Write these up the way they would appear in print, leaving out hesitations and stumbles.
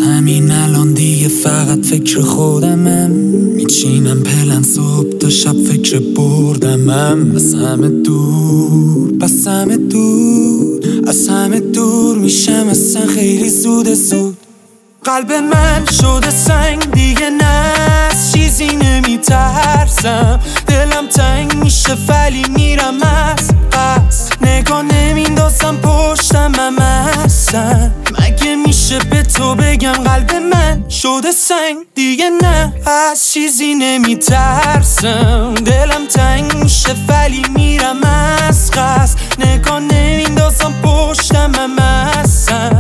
همین الان دیگه فقط فکر خودمم، میچینم پلن صبح تا شب فکر بردمم. از همه دور، بس همه دور، از همه دور میشم اصلا خیلی زود. قلب من شده سنگ دیگه نه، از چیزی نمیترسم. دلم تنگ میشه ولی میرم از قصد، نگاه نمیندازم پشتم اصلا. مگه میشه به تو بگم قلب من شده سنگ دیگه نه، از چیزی نمیترسم. دلم تنگ میشه ولی میرم از قصد، نگاه نمیندازم پشتم اصلا.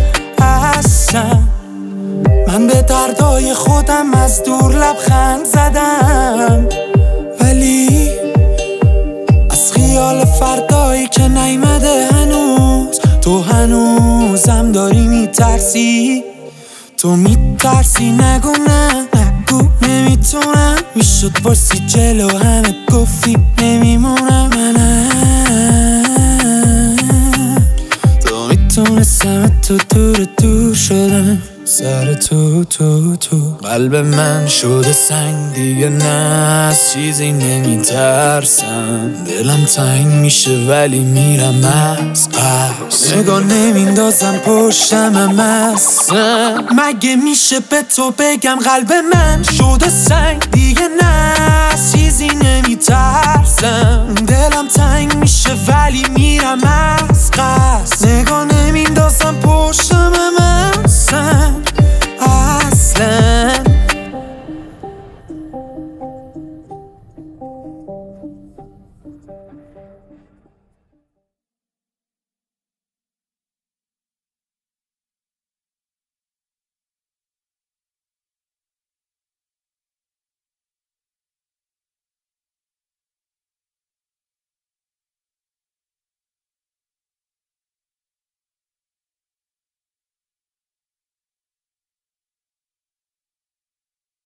من به دردای خودم از دور لبخند زدم، ولی از خیال فردایی که نیمده هنوز، تو هنوزم داری میترسی. تو میترسی نگو نه، نگو نمیتونم، میشد بارسی جلو همه گفتی نمیمونم. تو میتونستم تو دور شدن سر تو. قلب من شده سنگ دیگه نه، از چیزی نمیترسم. دلم تنگ میشه ولی میرم از قصد، نگاه نمیندازم پشتم اصلا. مگه میشه به تو بگم قلب من شده سنگ دیگه نه، از چیزی نمیترسم. دلم تنگ میشه ولی میرم از قصد، نگاه